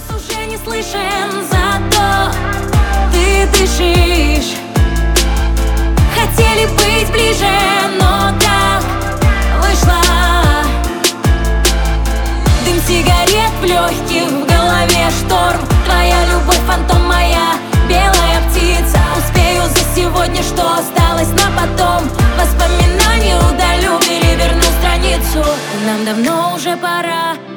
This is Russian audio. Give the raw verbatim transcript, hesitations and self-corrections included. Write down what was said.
Голос уже не слышен, зато ты дышишь. Хотели быть ближе, но так вышло. Дым сигарет в легких, в голове шторм. Твоя любовь фантом, моя белая птица. Успею за сегодня, что осталось на потом. Воспоминания удалю, переверну страницу. Нам давно уже пора